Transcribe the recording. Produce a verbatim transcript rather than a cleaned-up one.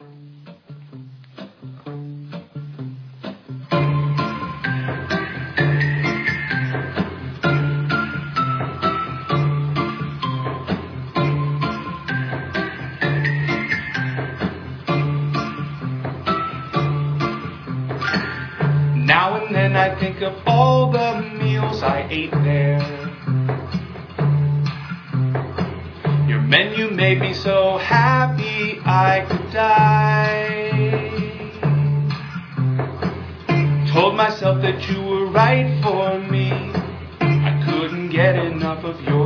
Now and then I think of all the meals I ate there. Your menu made me so happy I could die. Told myself that you were right for me. I couldn't get enough of your